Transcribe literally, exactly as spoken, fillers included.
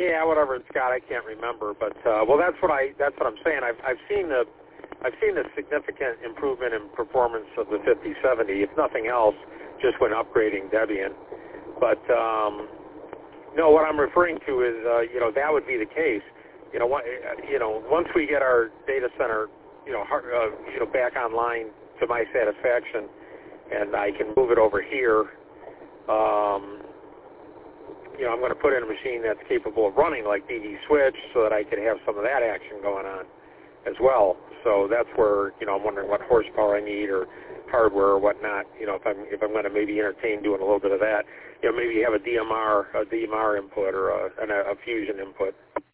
Yeah, whatever it's got, I can't remember. But uh, well, that's what I that's what I'm saying. I've I've seen the I've seen the significant improvement in performance of the fifty seventy, if nothing else, just when upgrading Debian. But um, no, what I'm referring to is uh, you know that would be the case. You know, what, you know, once we get our data center, you know, hard, uh, you know, back online to my satisfaction, and I can move it over here. Um, you know, I'm going to put in a machine that's capable of running like D V Switch, so that I can have some of that action going on as well. So that's where, you know, I'm wondering what horsepower I need or hardware or whatnot. You know, if I'm if I'm going to maybe entertain doing a little bit of that. You know, maybe have a D M R a D M R input or a, and a, a Fusion input.